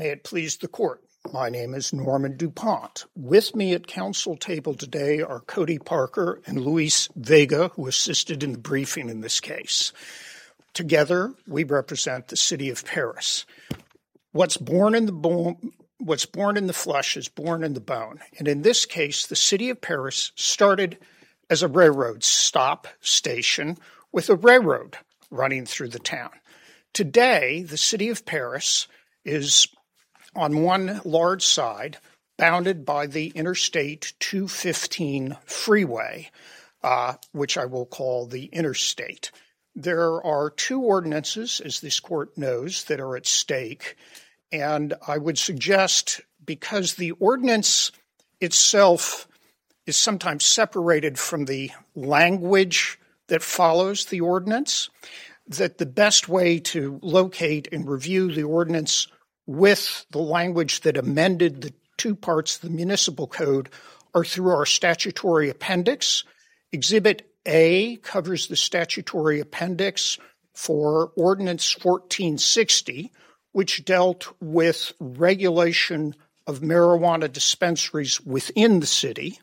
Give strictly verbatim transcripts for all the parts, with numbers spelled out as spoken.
May it please the Court. My name is Norman DuPont. With me at council table today are Cody Parker and Luis Vega, who assisted in the briefing in this case. Together, we represent the city of Paris. What's born in the bone, what's born in the flesh is born in the bone. And in this case, the city of Paris started as a railroad stop station with a railroad running through the town. Today, the city of Paris is on one large side, bounded by the Interstate two fifteen freeway, uh, which I will call the interstate. There are two ordinances, as this court knows, that are at stake. And I would suggest, because the ordinance itself is sometimes separated from the language that follows the ordinance, that the best way to locate and review the ordinance with the language that amended the two parts of the municipal code are through our statutory appendix. Exhibit A covers the statutory appendix for Ordinance fourteen sixty, which dealt with regulation of marijuana dispensaries within the city.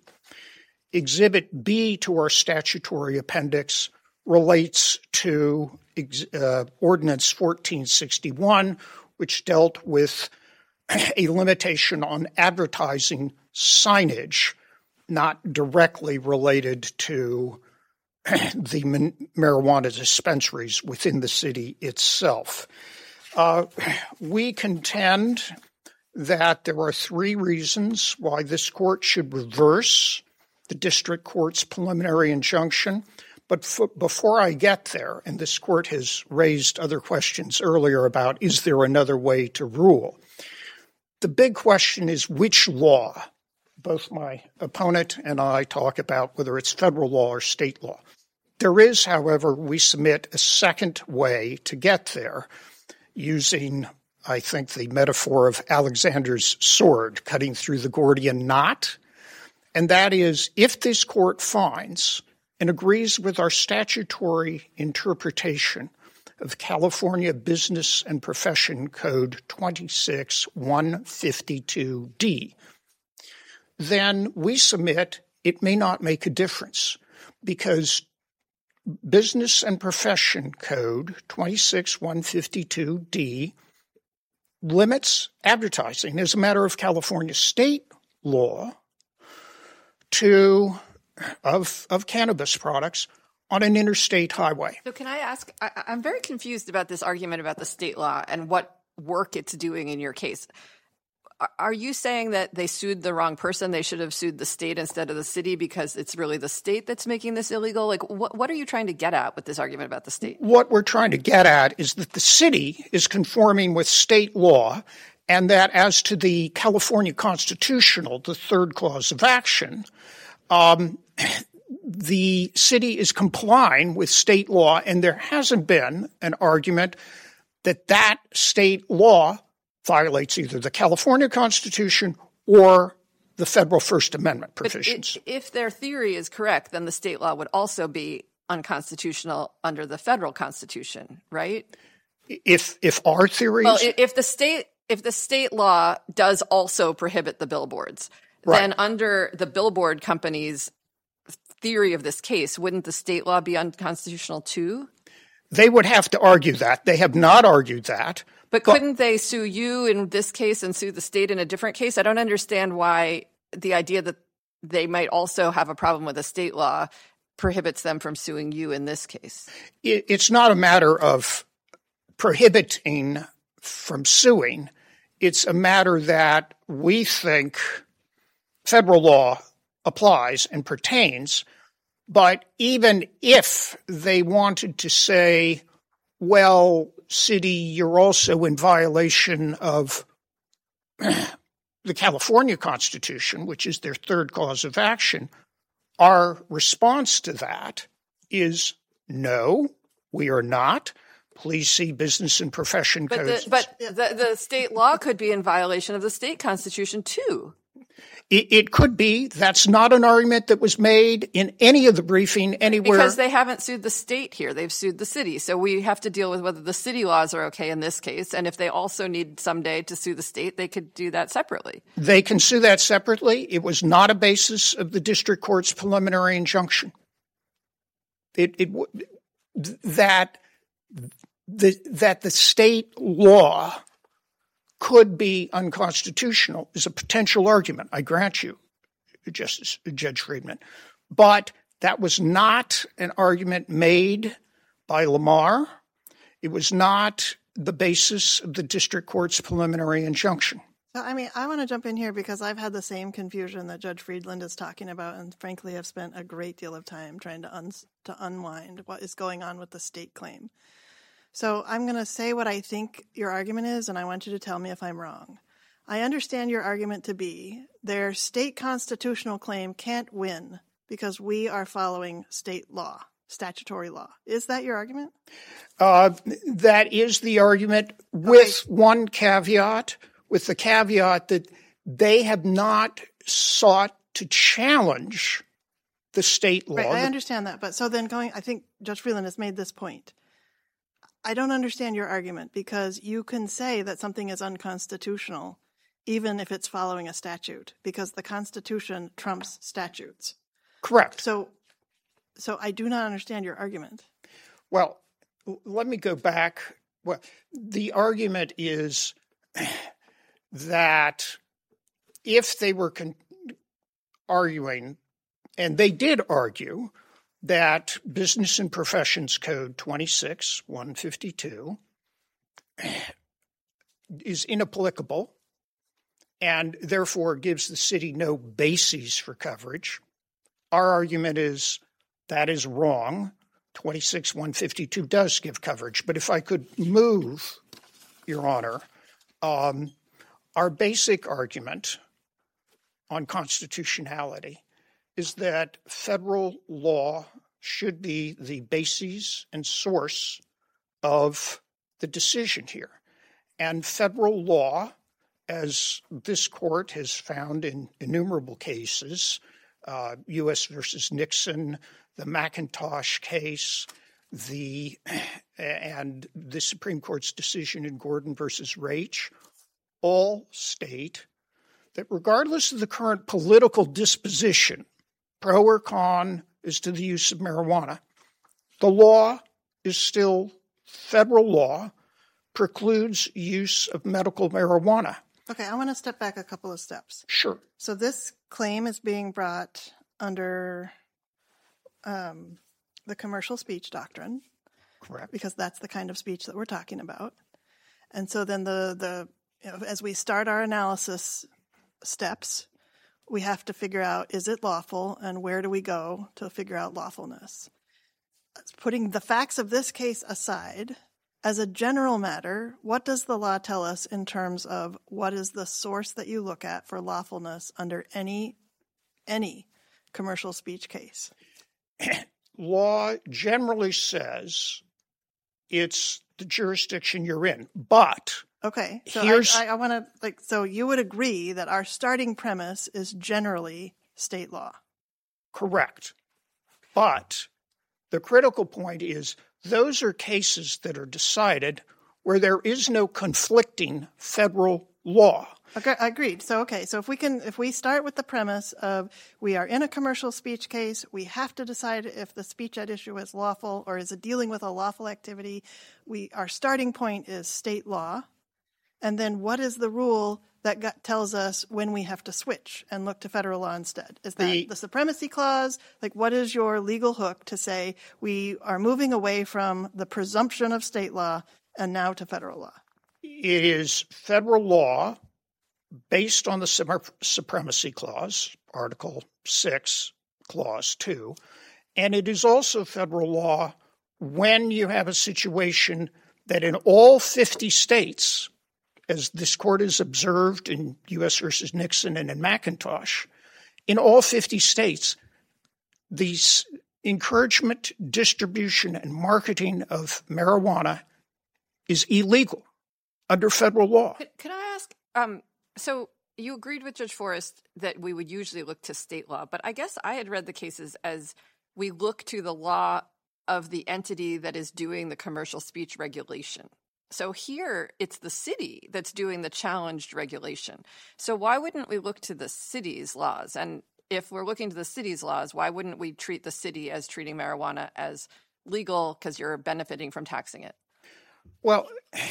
Exhibit B to our statutory appendix relates to uh, Ordinance fourteen sixty-one, which dealt with a limitation on advertising signage, not directly related to the marijuana dispensaries within the city itself. Uh, we contend that there are three reasons why this court should reverse the district court's preliminary injunction. But f- before I get there, and this court has raised other questions earlier about is there another way to rule, the big question is which law. Both my opponent and I talk about whether it's federal law or state law. There is, however, we submit a second way to get there using, I think, the metaphor of Alexander's sword cutting through the Gordian knot. And that is, if this court finds and agrees with our statutory interpretation of California Business and Profession Code twenty-six one fifty-two D, then we submit it may not make a difference because Business and Profession Code twenty-six one fifty-two D limits advertising as a matter of California state law to Of, of cannabis products on an interstate highway. So can I ask, I, I'm very confused about this argument about the state law and what work it's doing in your case. Are, are you saying that they sued the wrong person? They should have sued the state instead of the city because it's really the state that's making this illegal? Like, what, what are you trying to get at with this argument about the state? What we're trying to get at is that the city is conforming with state law, and that as to the California constitutional, the third cause of action, um, the city is complying with state law, and there hasn't been an argument that that state law violates either the California Constitution or the federal First Amendment provisions. But it, if their theory is correct, then the state law would also be unconstitutional under the federal Constitution, right? If if our theory well, is... if the state if the state law does also prohibit the billboards, right, then under the billboard company's theory of this case, wouldn't the state law be unconstitutional too? They would have to argue that. They have not argued that. But, but couldn't they sue you in this case and sue the state in a different case? I don't understand why the idea that they might also have a problem with a state law prohibits them from suing you in this case. It, it's not a matter of prohibiting from suing. It's a matter that we think federal law applies and pertains. But even if they wanted to say, well, city, you're also in violation of the California Constitution, which is their third cause of action, our response to that is no, we are not. Please see Business and Profession but Codes. The, but the, the state law could be in violation of the state constitution too. It, it could be. That's not an argument that was made in any of the briefing anywhere. Because they haven't sued the state here. They've sued the city. So we have to deal with whether the city laws are okay in this case. And if they also need someday to sue the state, they could do that separately. They can sue that separately. It was not a basis of the district court's preliminary injunction. It, it that the that the state law could be unconstitutional is a potential argument. I grant you, Justice Judge Friedman, but that was not an argument made by Lamar. It was not the basis of the district court's preliminary injunction. So, I mean, I want to jump in here because I've had the same confusion that Judge Friedland is talking about, and frankly, have spent a great deal of time trying to un- to unwind what is going on with the state claim. So I'm going to say what I think your argument is, and I want you to tell me if I'm wrong. I understand your argument to be their state constitutional claim can't win because we are following state law, statutory law. Is that your argument? Uh, that is the argument with okay. one caveat, with the caveat that they have not sought to challenge the state law. Right, I understand that. But so then going, I think Judge Friedland has made this point. I don't understand your argument because you can say that something is unconstitutional even if it's following a statute because the Constitution trumps statutes. Correct. So so I do not understand your argument. Well, let me go back. Well, the argument is that if they were con- arguing, and they did argue, that Business and Professions Code twenty-six one fifty-two is inapplicable and therefore gives the city no bases for coverage. Our argument is that is wrong. twenty-six one fifty-two does give coverage. But if I could move, Your Honor, um, our basic argument on constitutionality is that federal law should be the basis and source of the decision here. And federal law, as this court has found in innumerable cases, uh, U S versus Nixon, the McIntosh case, the and the Supreme Court's decision in Gordon versus Raich, all state that regardless of the current political disposition, pro or con as to the use of marijuana, the law is still federal law, precludes use of medical marijuana. Okay, I want to step back a couple of steps. Sure. So this claim is being brought under um, the commercial speech doctrine. Correct. Because that's the kind of speech that we're talking about. And so then the, the you know, as we start our analysis steps, we have to figure out, is it lawful, and where do we go to figure out lawfulness? Putting the facts of this case aside, as a general matter, what does the law tell us in terms of what is the source that you look at for lawfulness under any any commercial speech case? Law generally says it's the jurisdiction you're in, but okay, so here's, I, I, I want to like so you would agree that our starting premise is generally state law. Correct, but the critical point is those are cases that are decided where there is no conflicting federal law. Okay, I agreed. So, okay, so if we can, if we start with the premise of we are in a commercial speech case, we have to decide if the speech at issue is lawful or is it dealing with a lawful activity. We, our starting point is state law. And then what is the rule that got, tells us when we have to switch and look to federal law instead? Is that the, the supremacy clause? Like, what is your legal hook to say we are moving away from the presumption of state law and now to federal law? It is federal law based on the supremacy clause, Article six, Clause two, and it is also federal law when you have a situation that in all fifty states, as this court has observed in U S versus Nixon and in McIntosh, in all fifty states, the encouragement, distribution, and marketing of marijuana is illegal under federal law. Could, could I ask, um, so you agreed with Judge Forrest that we would usually look to state law, but I guess I had read the cases as we look to the law of the entity that is doing the commercial speech regulation. So here, it's the city that's doing the challenged regulation. So why wouldn't we look to the city's laws? And if we're looking to the city's laws, why wouldn't we treat the city as treating marijuana as legal because you're benefiting from taxing it? Well,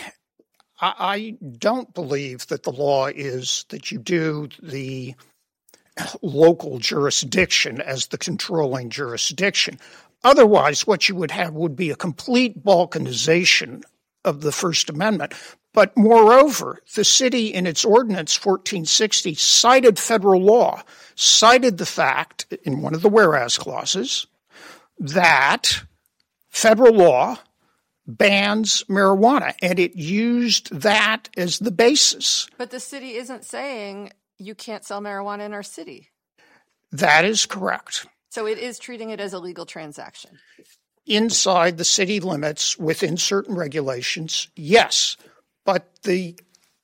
I don't believe that the law is that you do the local jurisdiction as the controlling jurisdiction. Otherwise, what you would have would be a complete balkanization of the First Amendment. But moreover, the city in its ordinance fourteen sixty cited federal law, cited the fact in one of the whereas clauses that federal law bans marijuana, and it used that as the basis. But the city isn't saying you can't sell marijuana in our city. That is correct. So it is treating it as a legal transaction. Inside the city limits, within certain regulations, yes. But the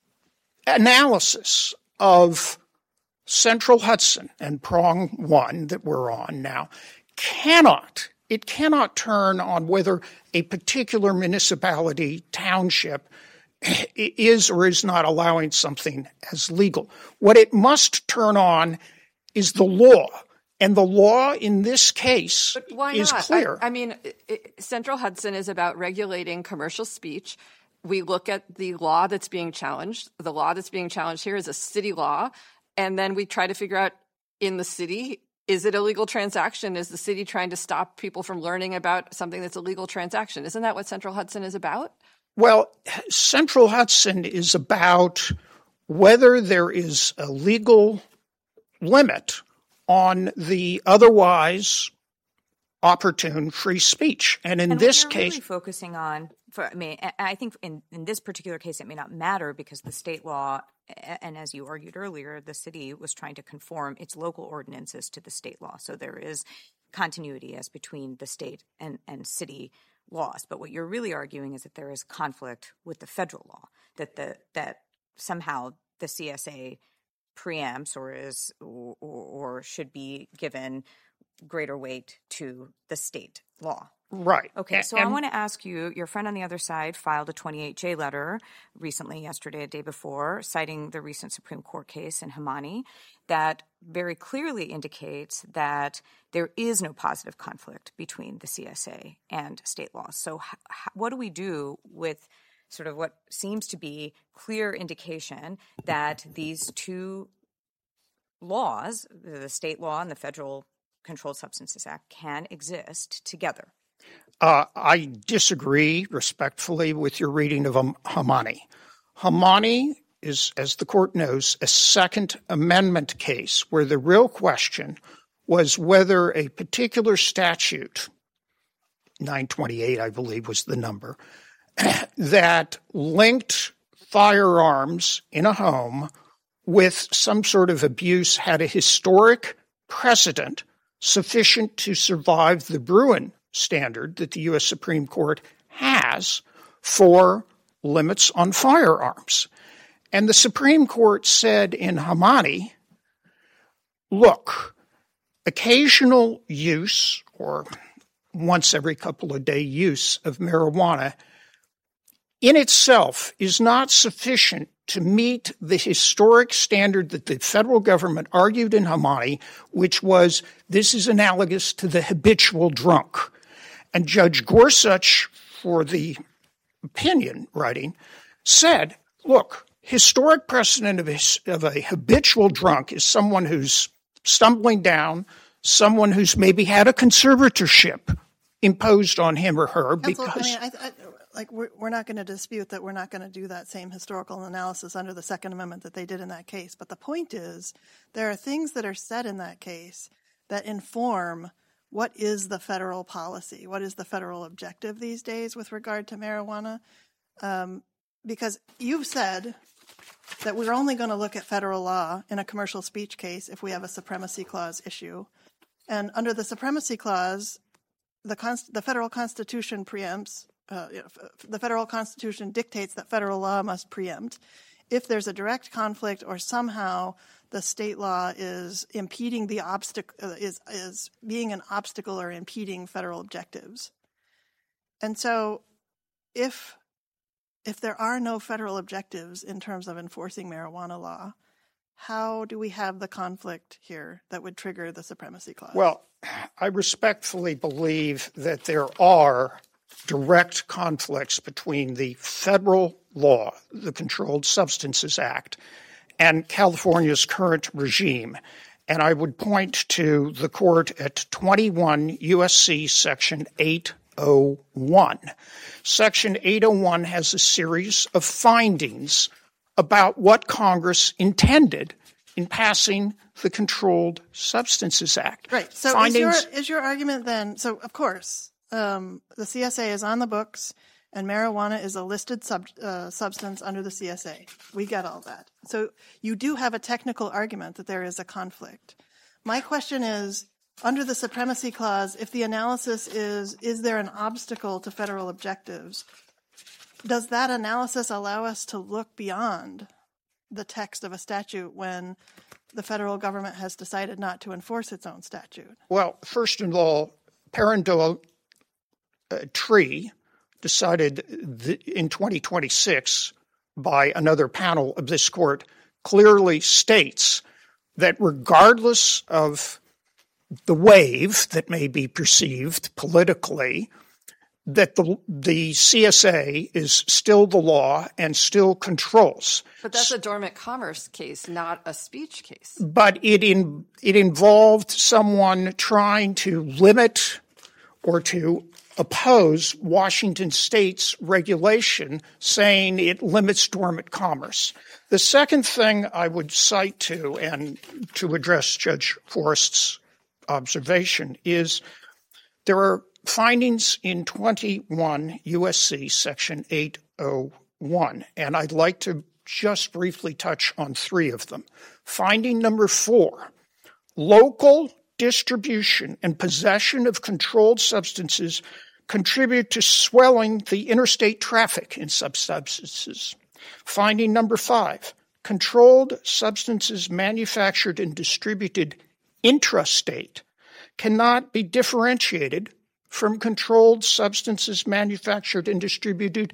analysis of Central Hudson and prong one that we're on now cannot, it cannot turn on whether a particular municipality, township, is or is not allowing something as legal. What it must turn on is the law. And the law in this case but why is not? clear. I, I mean, it, Central Hudson is about regulating commercial speech. We look at the law that's being challenged. The law that's being challenged here is a city law. And then we try to figure out in the city, is it a legal transaction? Is the city trying to stop people from learning about something that's a legal transaction? Isn't that what Central Hudson is about? Well, Central Hudson is about whether there is a legal limit on the otherwise opportune free speech. And in and this what you're case, really focusing on, for, I mean, I think in, in this particular case, it may not matter because the state law, and as you argued earlier, the city was trying to conform its local ordinances to the state law. So there is continuity as between the state and, and city laws. But what you're really arguing is that there is conflict with the federal law, that the that somehow the C S A preempts or is or, or should be given greater weight to the state law. right. Okay, so and, I want to ask you, your friend on the other side filed a twenty-eight J letter recently, yesterday, a day before, citing the recent Supreme Court case in Hamani that very clearly indicates that there is no positive conflict between the C S A and state laws. So h- h- what do we do with sort of what seems to be clear indication that these two laws, the state law and the Federal Controlled Substances Act, can exist together? Uh, I disagree respectfully with your reading of um, Hamani. Hamani is, as the court knows, a Second Amendment case where the real question was whether a particular statute, nine twenty-eight, I believe was the number, that linked firearms in a home with some sort of abuse had a historic precedent sufficient to survive the Bruin standard that the U S Supreme Court has for limits on firearms. And the Supreme Court said in Hamani, look, occasional use or once every couple of day use of marijuana in itself is not sufficient to meet the historic standard that the federal government argued in Hamani, which was this is analogous to the habitual drunk. And Judge Gorsuch, for the opinion writing, said, look, historic precedent of a, of a habitual drunk is someone who's stumbling down, someone who's maybe had a conservatorship imposed on him or her Counsel, because... I mean, I, I, like we're, we're not going to dispute that we're not going to do that same historical analysis under the Second Amendment that they did in that case. But the point is there are things that are said in that case that inform what is the federal policy, what is the federal objective these days with regard to marijuana. Um, because you've said that we're only going to look at federal law in a commercial speech case if we have a supremacy clause issue. And under the supremacy clause, the, const- the federal constitution preempts, uh, the federal constitution dictates that federal law must preempt. if there's a direct conflict or somehow the state law is impeding the obstacle, uh, is is being an obstacle or impeding federal objectives. And so, if if there are no federal objectives in terms of enforcing marijuana law, how do we have the conflict here that would trigger the supremacy clause? Well, I respectfully believe that there are direct conflicts between the federal law, the Controlled Substances Act, and California's current regime. And I would point to the court at twenty-one U S C Section eight oh one. Section eight oh one has a series of findings about what Congress intended in passing the Controlled Substances Act. Right. So findings, is, your, is your argument then, so of course, um, the C S A is on the books and marijuana is a listed sub, uh, substance under the C S A. We get all that. So you do have a technical argument that there is a conflict. My question is, under the Supremacy Clause, if the analysis is, is there an obstacle to federal objectives, does that analysis allow us to look beyond the text of a statute when the federal government has decided not to enforce its own statute? Well, first of all, Parendell uh, Tree decided th- in twenty twenty-six by another panel of this court clearly states that regardless of the wave that may be perceived politically, that the the C S A is still the law and still controls. But that's a dormant commerce case, not a speech case. But it in it involved someone trying to limit or to oppose Washington State's regulation, saying it limits dormant commerce. The second thing I would cite to, and to address Judge Forrest's observation, is there are findings in twenty-one U S C Section eight oh one, and I'd like to just briefly touch on three of them. Finding number four, local distribution and possession of controlled substances contribute to swelling the interstate traffic in such substances. Finding number five, controlled substances manufactured and distributed intrastate cannot be differentiated from controlled substances manufactured and distributed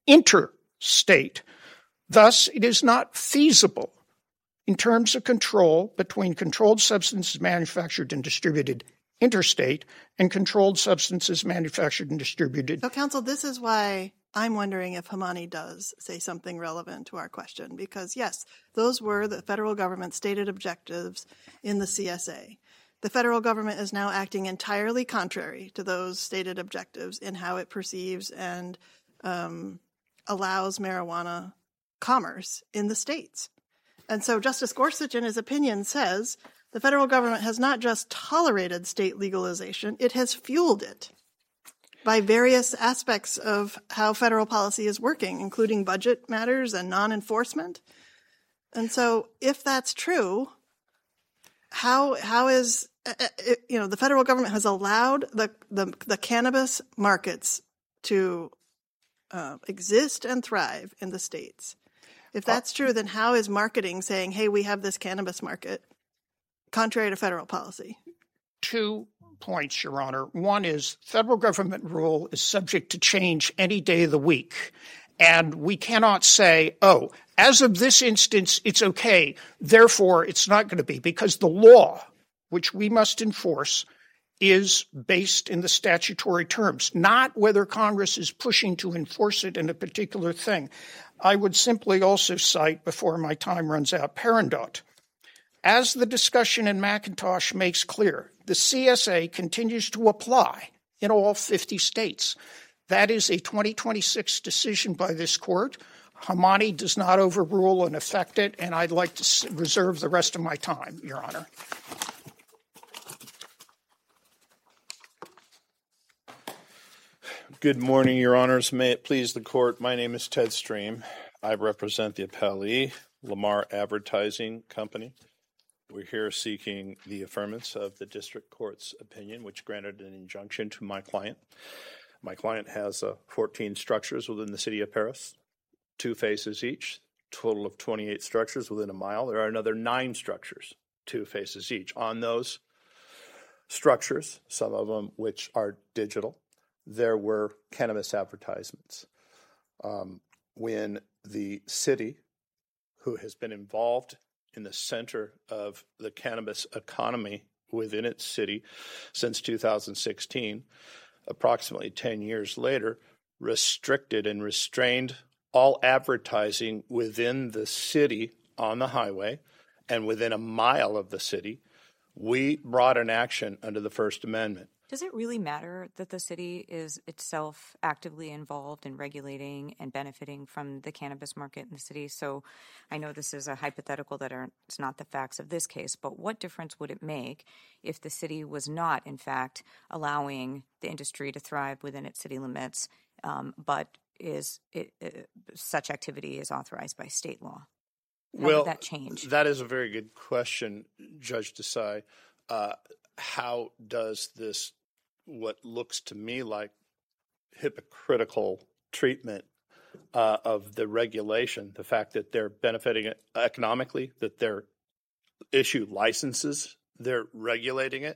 interstate. Thus, it is not feasible in terms of control between controlled substances manufactured and distributed interstate and controlled substances manufactured and distributed. So, counsel, this is why I'm wondering if Hamani does say something relevant to our question, because, yes, those were the federal government's stated objectives in the C S A. The federal government is now acting entirely contrary to those stated objectives in how it perceives and um, allows marijuana commerce in the states. And so Justice Gorsuch, in his opinion, says the federal government has not just tolerated state legalization, it has fueled it by various aspects of how federal policy is working, including budget matters and non-enforcement. And so if that's true, how how is, you know, the federal government has allowed the, the, the cannabis markets to uh, exist and thrive in the states. If that's true, then how is marketing saying, hey, we have this cannabis market, contrary to federal policy? Two points, Your Honor. One is federal government rule is subject to change any day of the week. And we cannot say, oh, as of this instance, it's okay, therefore it's not going to be, because the law, which we must enforce, is based in the statutory terms, not whether Congress is pushing to enforce it in a particular thing. I would simply also cite, before my time runs out, Parendot. As the discussion in McIntosh makes clear, the C S A continues to apply in all fifty states. That is a twenty twenty-six decision by this court. Hamani does not overrule and affect it, and I'd like to reserve the rest of my time, Your Honor. Good morning, Your Honors. May it please the Court, my name is Ted Stream. I represent the appellee, Lamar Advertising Company. We're here seeking the affirmance of the district court's opinion, which granted an injunction to my client. My client has uh, fourteen structures within the city of Paris, two faces each, total of twenty-eight structures within a mile. There are another nine structures, two faces each. On those structures, some of them which are digital, there were cannabis advertisements. Um, when the city, who has been involved in the center of the cannabis economy within its city since two thousand sixteen, approximately ten years later, restricted and restrained all advertising within the city on the highway and within a mile of the city, we brought an action under the First Amendment. Does it really matter that the city is itself actively involved in regulating and benefiting from the cannabis market in the city? So I know this is a hypothetical that are, it's not the facts of this case, but what difference would it make if the city was not, in fact, allowing the industry to thrive within its city limits, um, but is it, it, such activity is authorized by state law? How well, would that change? That is a very good question, Judge Desai. Uh, how does this, what looks to me like hypocritical treatment uh, of the regulation, the fact that they're benefiting it economically, that they're issue licenses, they're regulating it,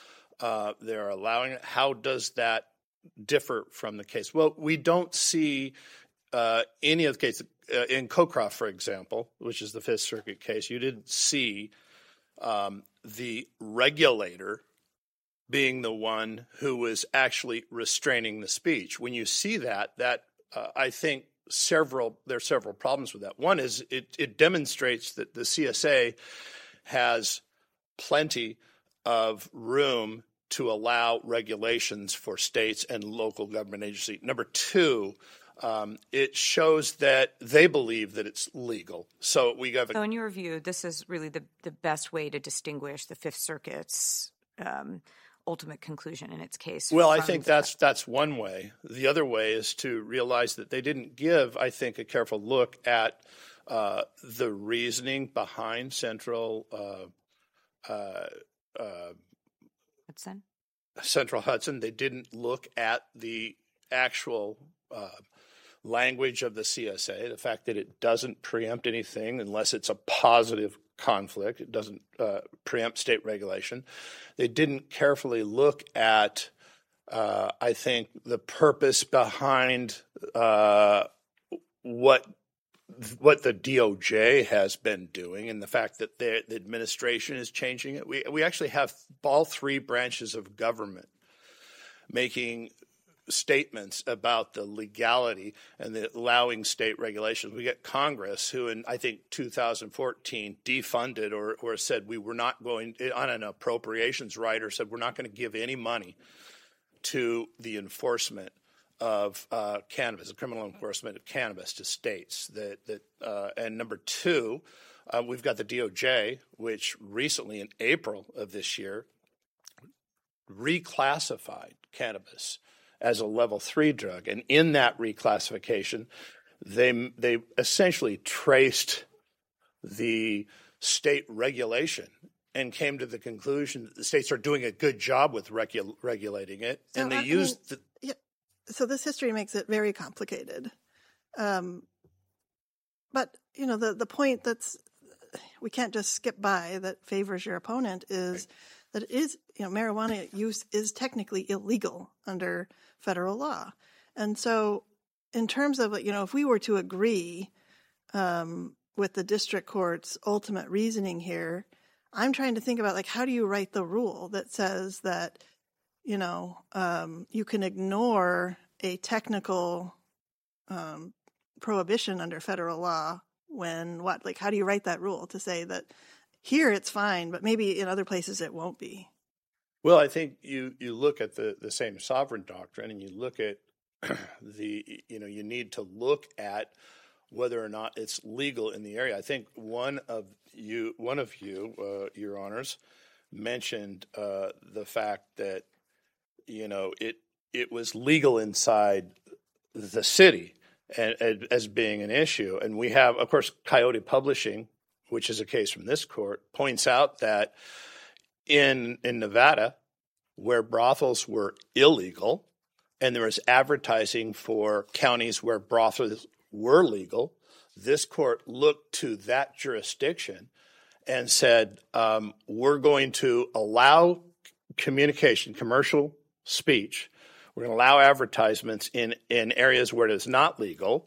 uh, they're allowing it, how does that differ from the case? Well, we don't see uh, any of the cases. Uh, in Cocroft, for example, which is the Fifth Circuit case, you didn't see um, the regulator being the one who was actually restraining the speech. When you see that, that uh, I think several there are several problems with that. One is it, it demonstrates that the C S A has plenty of room to allow regulations for states and local government agencies. Number two, Um, it shows that they believe that it's legal. So we have. A- so, in your view, this is really the, the best way to distinguish the Fifth Circuit's um, ultimate conclusion in its case. Well, I think that's that's one way. The other way is to realize that they didn't give, I think, a careful look at uh, the reasoning behind Central uh, uh, uh, Hudson. Central Hudson. They didn't look at the actual uh, language of the C S A, the fact that it doesn't preempt anything unless it's a positive conflict. It doesn't uh, preempt state regulation. They didn't carefully look at, uh, I think, the purpose behind uh, what what the D O J has been doing and the fact that the administration is changing it. We we actually have all three branches of government making statements about the legality and the allowing state regulations. We get Congress, who in, I think, two thousand fourteen defunded or, or said we were not going, on an appropriations rider, said we're not going to give any money to the enforcement of uh, cannabis, the criminal enforcement of cannabis to states. That, that uh, and number two, uh, we've got the D O J, which recently in April of this year reclassified cannabis as a level three drug. And in that reclassification, they they essentially traced the state regulation and came to the conclusion that the states are doing a good job with regu- regulating it. So, and they I used mean, the, yeah, so this history makes it very complicated. Um, but, you know, the, the point that's we can't just skip by that favors your opponent is right. that it is, you know, marijuana use is technically illegal under federal law. And so in terms of, you know, if we were to agree um, with the district court's ultimate reasoning here, I'm trying to think about, like, how do you write the rule that says that, you know, um, you can ignore a technical um, prohibition under federal law when what? Like, how do you write that rule to say that here it's fine, but maybe in other places it won't be? Well, I think you, you look at the, the same sovereign doctrine and you look at the, you know, you need to look at whether or not it's legal in the area. I think one of you, one of you, uh, Your Honors, mentioned uh, the fact that, you know, it it was legal inside the city and, and as being an issue. And we have, of course, Coyote Publishing, which is a case from this court, points out that in in Nevada, where brothels were illegal, and there was advertising for counties where brothels were legal, this court looked to that jurisdiction and said, um, we're going to allow communication, commercial speech. We're going to allow advertisements in, in areas where it is not legal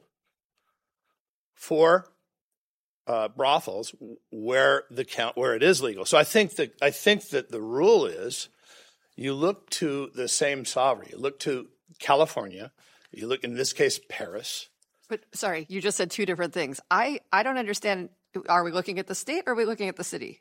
for uh, brothels where the count where it is legal. So I think that I think that the rule is you look to the same sovereign. You look to California. You look in this case Paris. But sorry, you just said two different things. I, I don't understand. Are we looking at the state or are we looking at the city?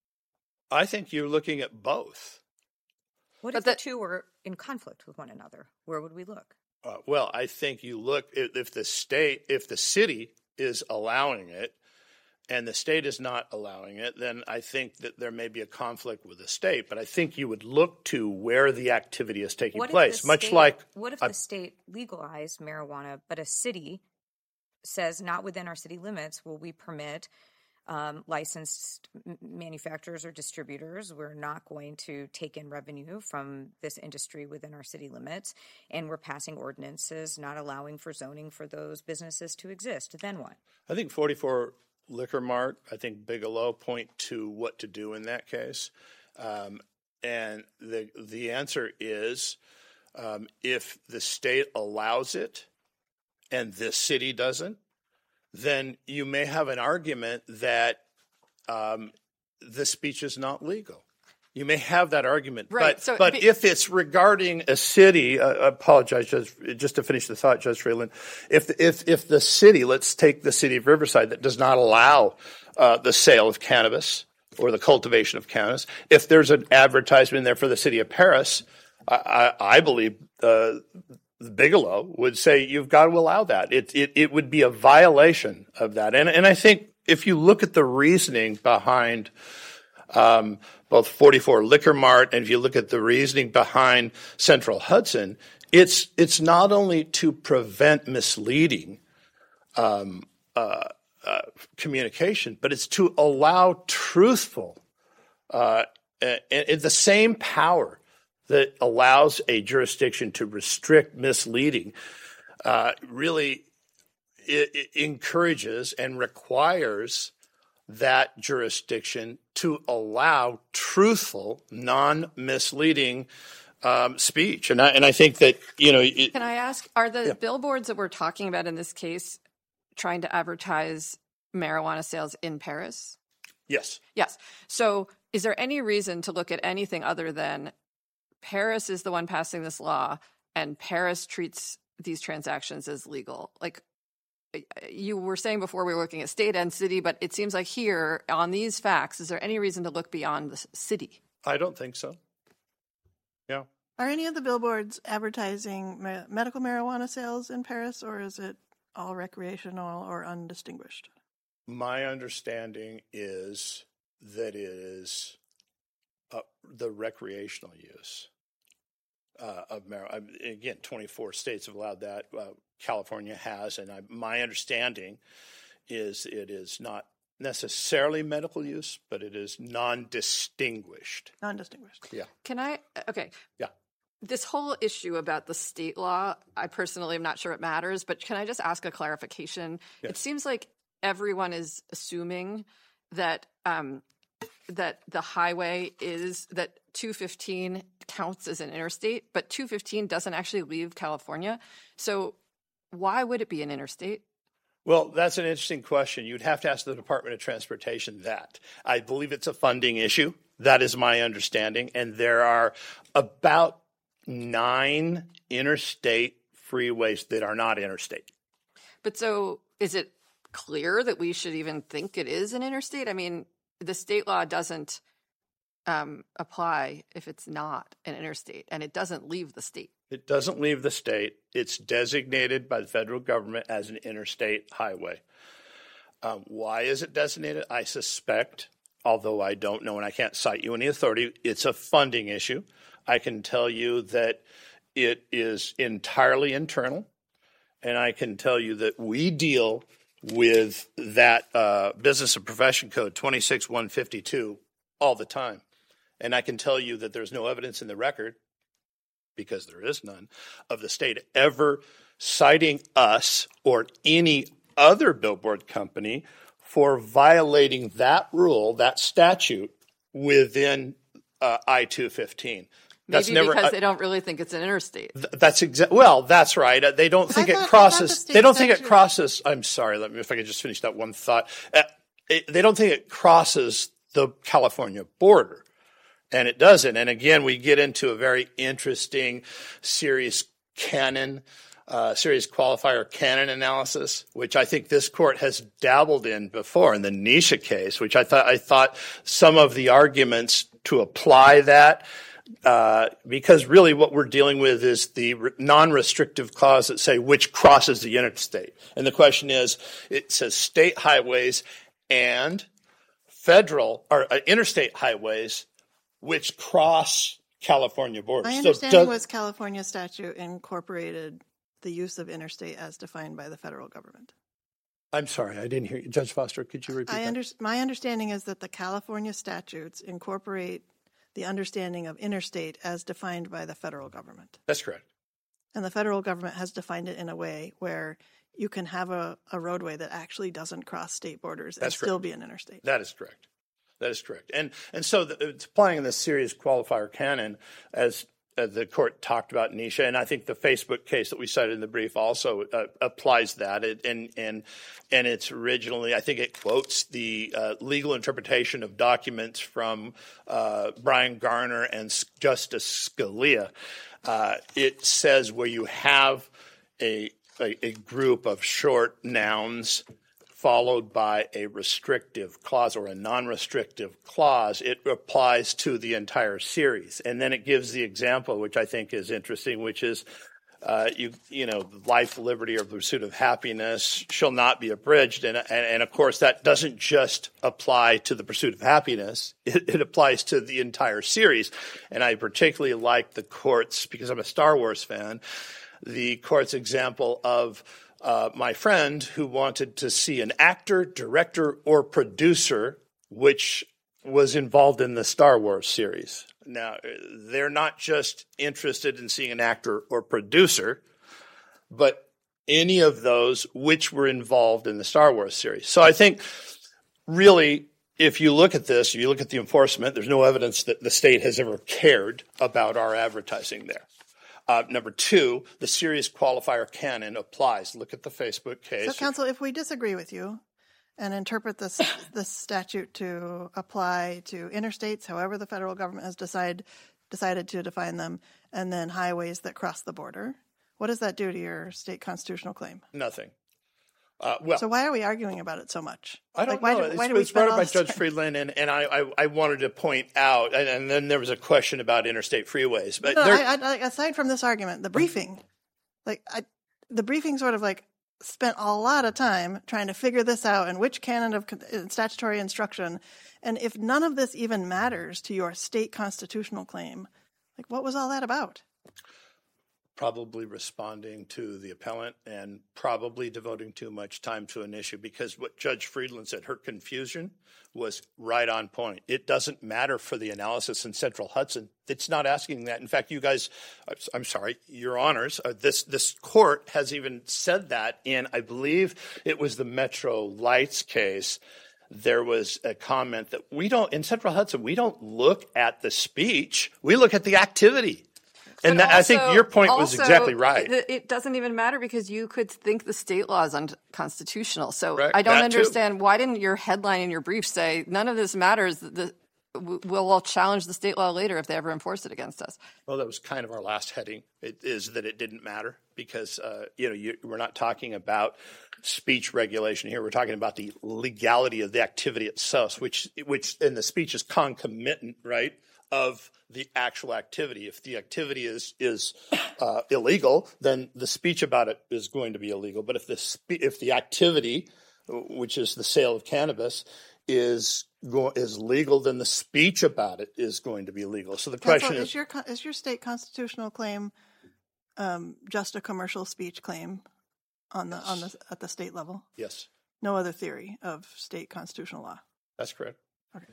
I think you're looking at both. What But if that- the two were in conflict with one another? Where would we look? Uh, well, I think you look if if the state, if the city is allowing it and the state is not allowing it, then I think that there may be a conflict with the state. But I think you would look to where the activity is taking What if place, the much state- like What if I- the state legalized marijuana, but a city says not within our city limits will we permit um, licensed m- manufacturers or distributors. We're not going to take in revenue from this industry within our city limits, and we're passing ordinances not allowing for zoning for those businesses to exist. Then what? I think forty-four Liquor Mart, I think Bigelow point to what to do in that case. Um, and the the answer is um, if the state allows it and the city doesn't, then you may have an argument that um, the speech is not legal. You may have that argument. Right, But, so but be- if it's regarding a city, uh, I apologize, Judge, just to finish the thought, Judge Freeland. If, if, if the city, let's take the city of Riverside that does not allow uh, the sale of cannabis or the cultivation of cannabis, if there's an advertisement there for the city of Paris, I, I, I believe uh, Bigelow would say you've got to allow that. It, it, it would be a violation of that. And, and I think if you look at the reasoning behind um, both forty-four Liquor Mart, and if you look at the reasoning behind Central Hudson, it's it's not only to prevent misleading um, uh, uh, communication, but it's to allow truthful, uh, and, and the same power that allows a jurisdiction to restrict misleading uh, really it, it encourages and requires that jurisdiction to allow truthful, non-misleading um, speech. And I, and I think that, you know. It, Can I ask, are the Yeah. billboards that we're talking about in this case trying to advertise marijuana sales in Paris? yes. Yes. So is there any reason to look at anything other than Paris is the one passing this law and Paris treats these transactions as legal? Like, you were saying before we were looking at state and city, but it seems like here on these facts, is there any reason to look beyond the city? I don't think so. Yeah. Are any of the billboards advertising ma- medical marijuana sales in Paris, or is it all recreational or undistinguished? My understanding is that it is uh, the recreational use uh, of marijuana. Again, twenty-four states have allowed that. Uh, California has, and I, my understanding is it is not necessarily medical use, but it is non-distinguished. Non-distinguished. Yeah. Can I? Okay. Yeah. This whole issue about the state law, I personally am not sure it matters, but can I just ask a clarification? Yes. It seems like everyone is assuming that um, that the highway is that two fifteen counts as an interstate, but two fifteen doesn't actually leave California. So why would it be an interstate? Well, that's an interesting question. You'd have to ask the Department of Transportation that. I believe it's a funding issue. That is my understanding. And there are about nine interstate freeways that are not interstate. But so is it clear that we should even think it is an interstate? I mean, the state law doesn't um, apply if it's not an interstate, and it doesn't leave the state. It doesn't leave the state. It's designated by the federal government as an interstate highway. Um, why is it designated? I suspect, although I don't know and I can't cite you any authority, it's a funding issue. I can tell you that it is entirely internal, and I can tell you that we deal with that uh, Business and Profession Code twenty-six one fifty-two all the time. And I can tell you that there's no evidence in the record, because there is none, of the state ever citing us or any other billboard company for violating that rule, that statute, within uh, I two fifteen. That's Maybe never, because uh, they don't really think it's an interstate. Th- that's exactly, well, that's right. Uh, they don't think I it thought- I crosses, thought the they don't state think it statute- crosses, I'm sorry, let me, if I could just finish that one thought. Uh, it, they don't think it crosses the California border. And it doesn't. And again, we get into a very interesting serious canon, uh, serious qualifier canon analysis, which I think this court has dabbled in before in the Nisha case, which I thought, I thought some of the arguments to apply that, uh, because really what we're dealing with is the re- non-restrictive clause that say which crosses the interstate. And the question is, it says state highways and federal or uh, interstate highways which cross California borders. My So understanding does- was California statute incorporated the use of interstate as defined by the federal government. I'm sorry, I didn't hear you. Judge Foster, could you repeat I that? under, my understanding is that the California statutes incorporate the understanding of interstate as defined by the federal government. That's correct. And the federal government has defined it in a way where you can have a, a roadway that actually doesn't cross state borders and That's still correct. be an interstate. That is correct. That is correct. And and so the, it's applying this serious qualifier canon as, as the court talked about in Nisha, and I think the Facebook case that we cited in the brief also uh, applies that. It, and and and it's originally, I think it quotes the uh, legal interpretation of documents from uh, Brian Garner and S- Justice Scalia. Uh, it says where you have a, a a group of short nouns followed by a restrictive clause or a non-restrictive clause, it applies to the entire series. And then it gives the example, which I think is interesting, which is, uh, you you know, life, liberty, or pursuit of happiness shall not be abridged. And, and, and of course, that doesn't just apply to the pursuit of happiness. It, it applies to the entire series. And I particularly like the court's, because I'm a Star Wars fan, the court's example of Uh, my friend who wanted to see an actor, director, or producer which was involved in the Star Wars series. Now, they're not just interested in seeing an actor or producer, but any of those which were involved in the Star Wars series. So I think really, if you look at this, if you look at the enforcement, there's no evidence that the state has ever cared about our advertising there. Uh, number two, the serious qualifier canon applies. Look at the Facebook case. So, counsel, if we disagree with you and interpret this this statute to apply to interstates, however the federal government has decide, decided to define them, and then highways that cross the border, what does that do to your state constitutional claim? Nothing. Uh, well, so why are we arguing about it so much? I don't like, why know. Do, why it's, do we it's brought spend up all by this Judge time? Friedland, and, and I, I, I wanted to point out, and, and then there was a question about interstate freeways. But no, there, I, I, aside from this argument, the briefing, like I, the briefing sort of like spent a lot of time trying to figure this out and which canon of statutory instruction. And if none of this even matters to your state constitutional claim, like what was all that about? Probably responding to the appellant and probably devoting too much time to an issue, because what Judge Friedland said, her confusion was right on point. It doesn't matter for the analysis in Central Hudson. It's not asking that. In fact, you guys, I'm sorry, Your Honors, uh, this this court has even said that in, I believe it was the Metro Lights case. There was a comment that we don't, in Central Hudson, we don't look at the speech, we look at the activity. And that, also, I think your point was also, exactly right. It, it doesn't even matter because you could think the state law is unconstitutional. So Right, I don't that understand, why didn't your headline in your brief say none of this matters? The, we'll all challenge the state law later if they ever enforce it against us. Well, that was kind of our last heading. It is that it didn't matter because uh, you know you, we're not talking about speech regulation here. We're talking about the legality of the activity itself, which which in the speech is concomitant, right, of the actual activity. If the activity is is uh, illegal, then the speech about it is going to be illegal. But if the spe- if the activity, which is the sale of cannabis, is go- is legal, then the speech about it is going to be legal. So the question Counsel, is, is your is your state constitutional claim um, just a commercial speech claim on the on the at the state level? yes, No other theory of state constitutional law. that's correct. Okay.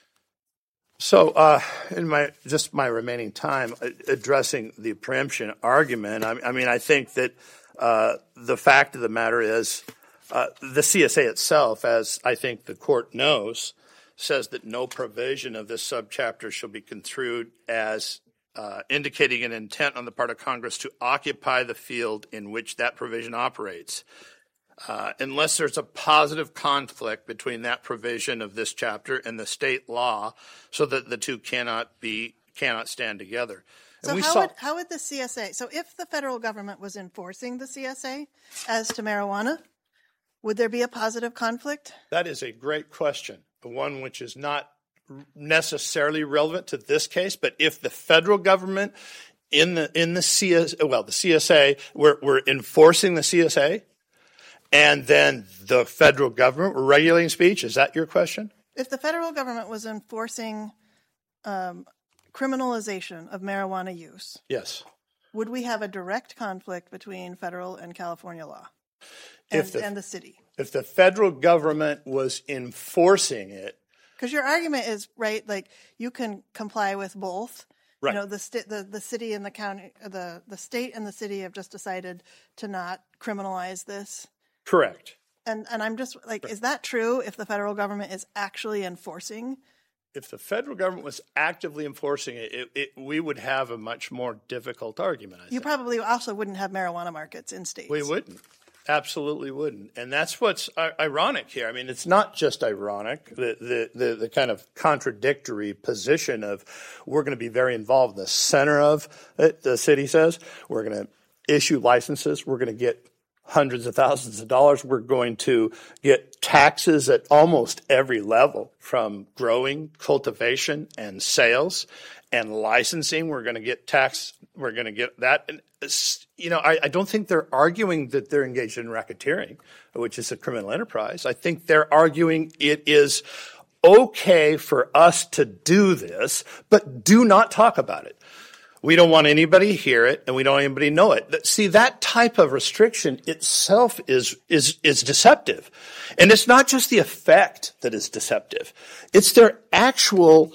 So, uh, in my just my remaining time, uh, addressing the preemption argument, I, I mean, I think that uh, the fact of the matter is Uh, the C S A itself, as I think the court knows, says that no provision of this subchapter shall be construed as uh, indicating an intent on the part of Congress to occupy the field in which that provision operates, uh, unless there's a positive conflict between that provision of this chapter and the state law, so that the two cannot be cannot stand together. So we how, saw, would, how would the C S A, so if the federal government was enforcing the C S A as to marijuana, would there be a positive conflict? That is a great question, one which is not necessarily relevant to this case, but if the federal government in the in the C S A, well, the C S A, we're, we're enforcing the C S A, and then the federal government were regulating speech, is that your question? If the federal government was enforcing um, criminalization of marijuana use, yes, would we have a direct conflict between federal and California law and, if the, and the city? If the federal government was enforcing it. Because your argument is, right, like you can comply with both. Right. You know, the, st- the the city and the county, the, the state and the city have just decided to not criminalize this. Correct. And and I'm just like, is that true if the federal government is actually enforcing? If the federal government was actively enforcing it, it, it we would have a much more difficult argument, I You think. probably also wouldn't have marijuana markets in states. We wouldn't. Absolutely wouldn't. And that's what's ironic here. I mean, it's not just ironic, the, the, the, the kind of contradictory position of we're going to be very involved in the center of it, the city says. We're going to issue licenses. We're going to get hundreds of thousands of dollars. We're going to get taxes at almost every level, from growing, cultivation, and sales, and licensing. We're going to get tax. We're going to get that. And, you know, I, I don't think they're arguing that they're engaged in racketeering, which is a criminal enterprise. I think they're arguing it is okay for us to do this, but do not talk about it. We don't want anybody to hear it, and we don't want anybody to know it. See, that type of restriction itself is is is deceptive. And it's not just the effect that is deceptive. It's their actual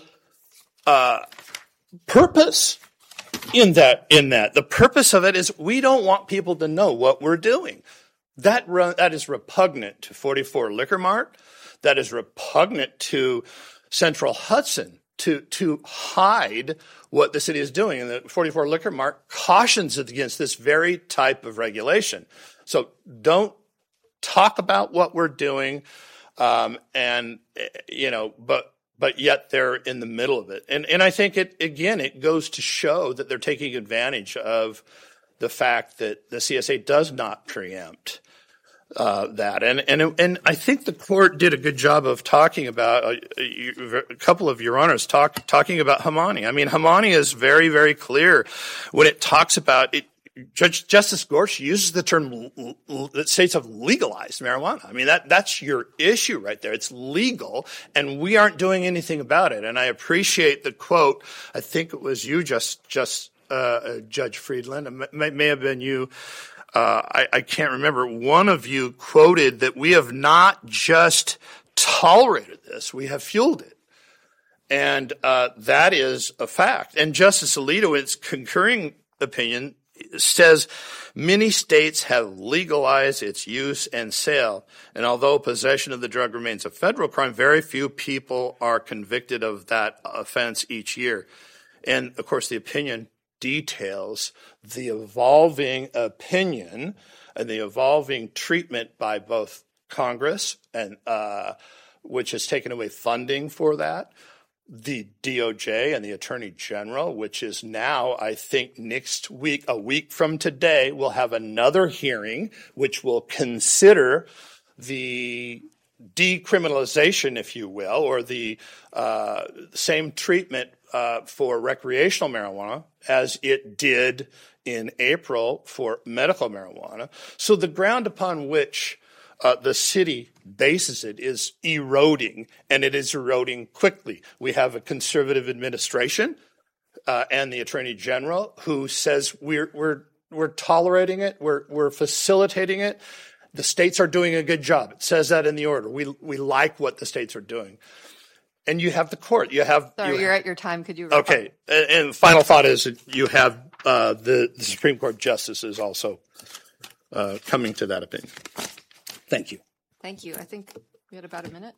uh, purpose in that. In that, the purpose of it is we don't want people to know what we're doing. That run, that is repugnant to forty-four Liquor Mart. That is repugnant to Central Hudson. To, to hide what the city is doing. And the forty-four Liquor Mart cautions against this very type of regulation. So don't talk about what we're doing, um, and, you know, but but yet they're in the middle of it. And, and I think, it again, it goes to show that they're taking advantage of the fact that the C S A does not preempt Uh, that. And, and, and I think the court did a good job of talking about, uh, a couple of your honors talk, talking about Hamani. I mean, Hamani is very, very clear when it talks about it. Judge Justice Gorsuch uses the term that states have legalized marijuana. I mean, that, that's your issue right there. It's legal, and we aren't doing anything about it. And I appreciate the quote. I think it was you, just, just, uh, Judge Friedland. It may, may have been you. Uh, I, I can't remember. One of you quoted that we have not just tolerated this, we have fueled it. And uh, that is a fact. And Justice Alito, in its concurring opinion, says many states have legalized its use and sale. And although possession of the drug remains a federal crime, very few people are convicted of that offense each year. And, of course, the opinion details the evolving opinion and the evolving treatment by both Congress, and uh, which has taken away funding for that, the D O J and the Attorney General, which is now, I think, next week, a week from today, will have another hearing which will consider the decriminalization, if you will, or the uh, same treatment Uh, for recreational marijuana as it did in April for medical marijuana. So the ground upon which uh, the city bases it is eroding, and it is eroding quickly. We have a conservative administration uh, and the Attorney General who says we're we're we're tolerating it, we're we're facilitating it. The states are doing a good job. It says that in the order. We we like what the states are doing. And you have the court. You have. Sorry, you you're have, at your time. Could you? Wrap okay. up? And, and final thought is that you have uh, the, the Supreme Court justices also uh, coming to that opinion. Thank you. Thank you. I think we had about a minute.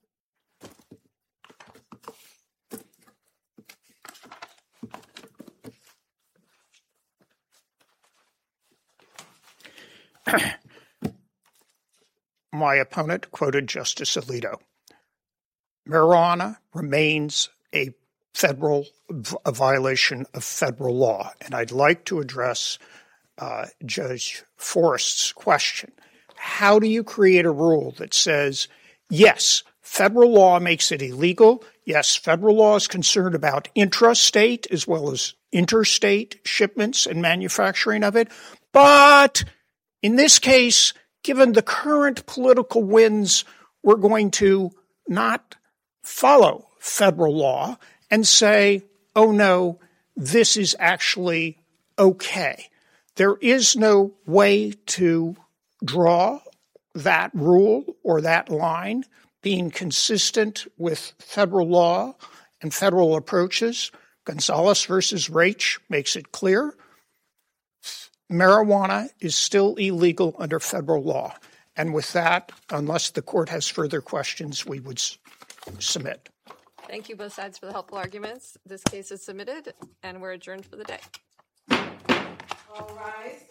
My opponent quoted Justice Alito. Marijuana remains a federal a violation of federal law, and I'd like to address uh, Judge Forrest's question. How do you create a rule that says, yes, federal law makes it illegal, yes, federal law is concerned about intrastate as well as interstate shipments and manufacturing of it, but in this case, given the current political winds, we're going to not follow federal law and say, oh no, this is actually okay. There is no way to draw that rule or that line being consistent with federal law and federal approaches. Gonzalez versus Raich makes it clear. Marijuana is still illegal under federal law. And with that, unless the court has further questions, we would s- submit. Thank you both sides for the helpful arguments. This case is submitted, and we're adjourned for the day. All rise.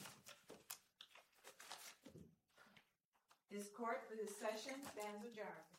This court for this session stands adjourned.